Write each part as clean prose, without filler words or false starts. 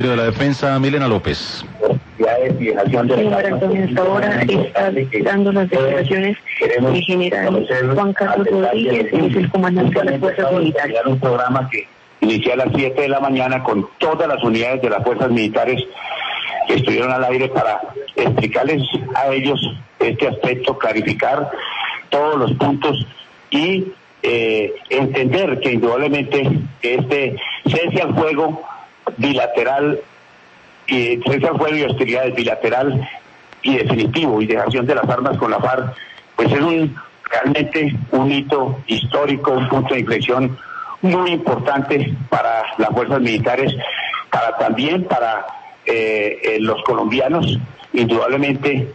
De la Defensa, Milena López. Señor Antonio, hasta ahora está dando las declaraciones el general Juan Carlos Rodríguez, que es el comandante de las fuerzas militares. Un programa que inició a las 7 de la mañana con todas las unidades de las fuerzas militares que estuvieron al aire para explicarles a ellos este aspecto, clarificar todos los puntos y entender que indudablemente este cese al fuego bilateral, cese al fuego y hostilidades bilateral y definitivo y dejación de las armas con la FARC, pues es realmente un hito histórico, un punto de inflexión muy importante para las fuerzas militares, también para los colombianos. Indudablemente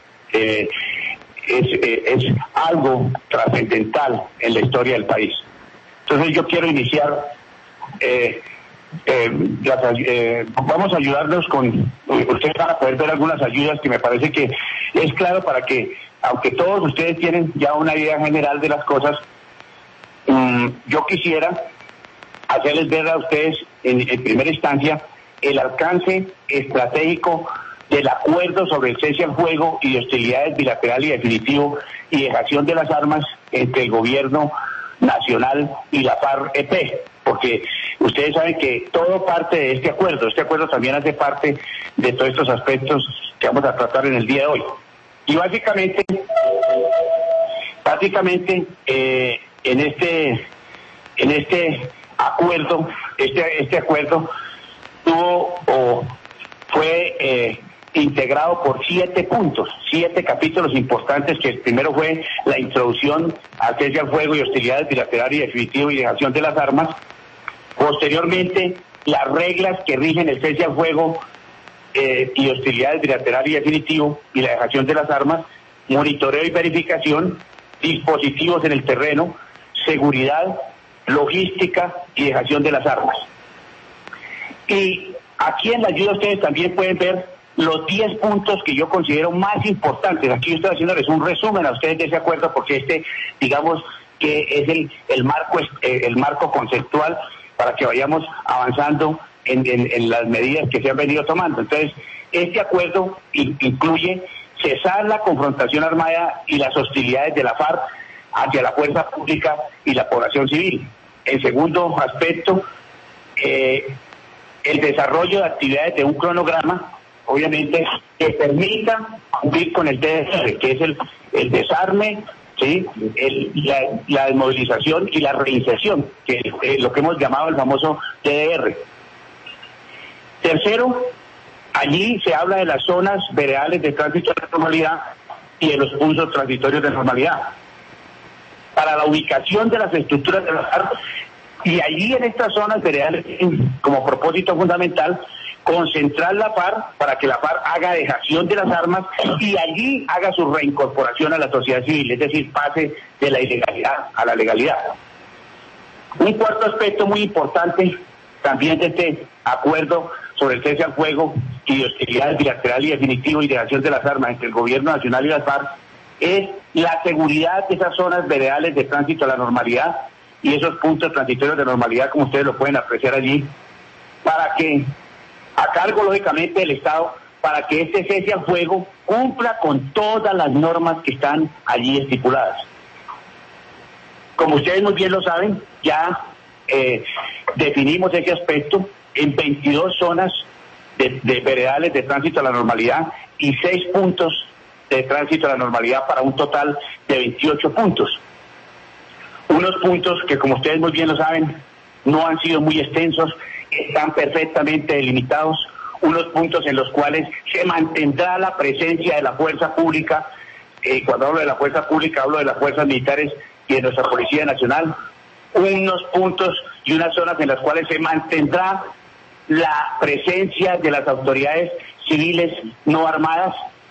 es algo trascendental en la historia del país. Entonces yo quiero iniciar, vamos a ayudarnos con, ustedes van a poder ver algunas ayudas que me parece que es claro para que, aunque todos ustedes tienen ya una idea general de las cosas, yo quisiera hacerles ver a ustedes en primera instancia el alcance estratégico del acuerdo sobre el cese al fuego y de hostilidades bilateral y definitivo y dejación de las armas entre el gobierno nacional y la FARC-EP, porque ustedes saben que todo parte de este acuerdo también hace parte de todos estos aspectos que vamos a tratar en el día de hoy. Y básicamente en este acuerdo, este acuerdo fue integrado por 7 puntos, 7 capítulos importantes, que el primero fue la introducción al cese al fuego y hostilidades bilateral y definitivo y dejación de las armas. Posteriormente, las reglas que rigen el cese al fuego y hostilidades bilateral y definitivo y la dejación de las armas, monitoreo y verificación, dispositivos en el terreno, seguridad, logística y dejación de las armas. Y aquí en la ayuda ustedes también pueden ver los 10 puntos que yo considero más importantes. Aquí yo estoy haciéndoles un resumen a ustedes de ese acuerdo, porque digamos que es el marco conceptual para que vayamos avanzando en las medidas que se han venido tomando. Entonces, este acuerdo incluye cesar la confrontación armada y las hostilidades de la FARC hacia la fuerza pública y la población civil. En segundo aspecto, el desarrollo de actividades de un cronograma, obviamente, que permita cumplir con el DDR, que es el desarme, ¿sí? La desmovilización y la reinserción, que es lo que hemos llamado el famoso DDR. Tercero, allí se habla de las zonas veredales de tránsito de normalidad y de los puntos transitorios de normalidad, para la ubicación de las estructuras de la FARC, y allí en estas zonas veredales, como propósito fundamental, concentrar la FARC para que la FARC haga dejación de las armas y allí haga su reincorporación a la sociedad civil, es decir, pase de la ilegalidad a la legalidad. Un cuarto aspecto muy importante también de este acuerdo sobre el cese al fuego y de hostilidades bilateral y definitivo y dejación de las armas entre el gobierno nacional y las FARC es la seguridad de esas zonas veredales de tránsito a la normalidad y esos puntos transitorios de normalidad, como ustedes lo pueden apreciar allí, para que, a cargo lógicamente del Estado, para que este cese al fuego cumpla con todas las normas que están allí estipuladas. Como ustedes muy bien lo saben, ya definimos ese aspecto en 22 zonas de veredales de tránsito a la normalidad y 6 puntos de tránsito a la normalidad para un total de 28 puntos. Unos puntos que, como ustedes muy bien lo saben, no han sido muy extensos, están perfectamente delimitados, unos puntos en los cuales se mantendrá la presencia de la fuerza pública. Cuando hablo de la fuerza pública, hablo de las fuerzas militares y de nuestra Policía Nacional. Unos puntos y unas zonas en las cuales se mantendrá la presencia de las autoridades civiles no armadas.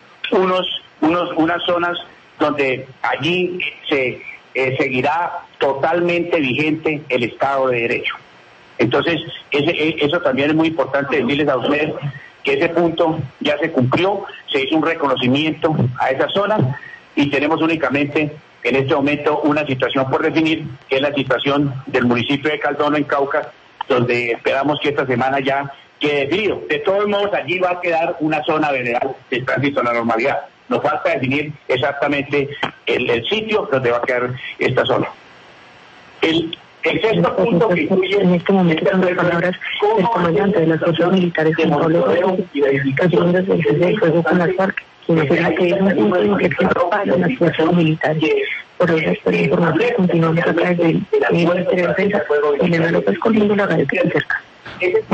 Unas zonas donde allí se seguirá totalmente vigente el Estado de Derecho. Entonces, eso también es muy importante decirles a ustedes que ese punto ya se cumplió, se hizo un reconocimiento a esas zonas y tenemos únicamente en este momento una situación por definir, que es la situación del municipio de Caldono en Cauca, donde esperamos que esta semana ya que definido. De todos modos, allí va a quedar una zona veredal de tránsito a la normalidad. Nos falta definir exactamente el sitio donde va a quedar esta zona. El sexto punto que incluye en este momento son las palabras del comandante de las fuerzas militares Juan Pablo Gómez, recibiendo el cese de fuego con las FARC, quien afirma que es un punto de inflexión para las fuerzas militares. Por ahora, esta información continuamos a través del Ministerio de Defensa, Elena López Colín, la radio que se acerca.